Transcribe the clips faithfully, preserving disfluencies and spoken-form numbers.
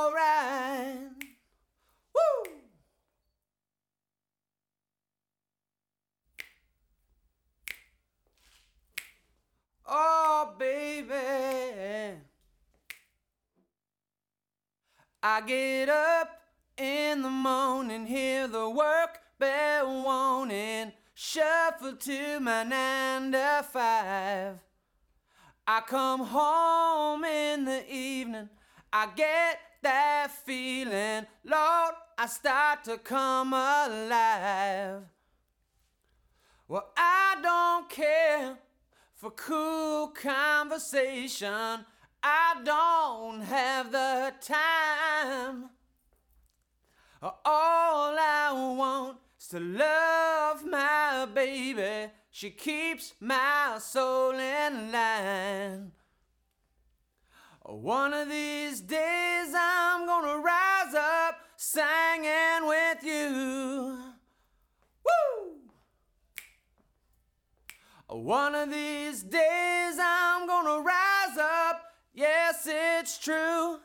alright. Woo! Oh, baby, I get up in the morning, hear the work bell warning, shuffle to my nine to five. I come home in the evening, I get that feeling, Lord, I start to come alive. Well, I don't care for cool conversation, I don't have the time. All I want is to love my baby, she keeps my soul in line. One of these days I'm gonna rise up singing with you. Woo! One of these days I'm gonna rise up, yes, it's true.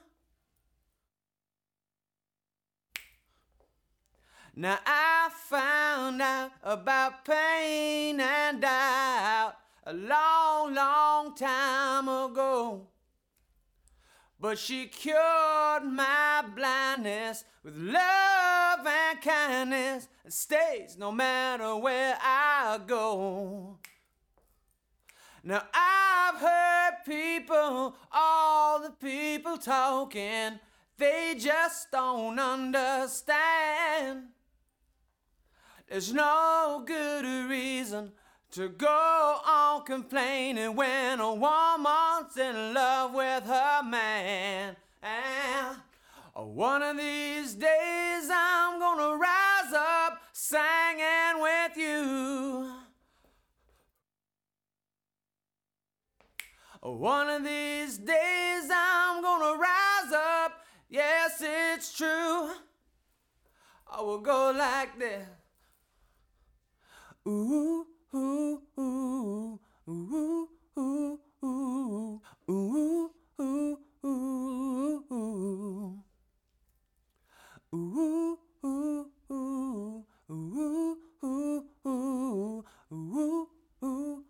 Now I found out about pain and doubt a long, long time ago. But she cured my blindness with love and kindness, and stays no matter where I go. Now I've heard people, all the people talking, they just don't understand. There's no good reason to go on complaining when a woman's in love with her man. And one of these days I'm gonna rise up singing with you. One of these days I'm gonna rise up, yes, it's true. I will go like this. Ooh, ooh, ooh, ooh, ooh, ooh, ooh, ooh, ooh, ooh, ooh. Ooh, ooh, ooh, ooh, ooh, ooh, ooh, ooh,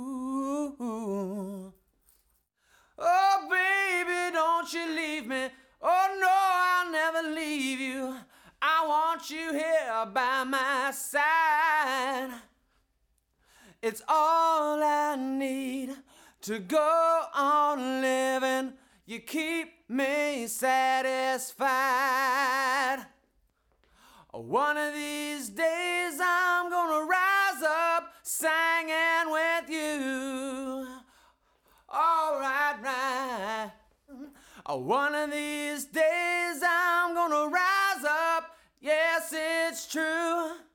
ooh. Oh, baby, don't you leave me. Oh, no, I'll never leave you. I want you here by my side. It's all I need to go on living. You keep me satisfied. One of these days I'm gonna rise up singing with you. All right, right. One of these days I'm gonna rise up, yes, it's true.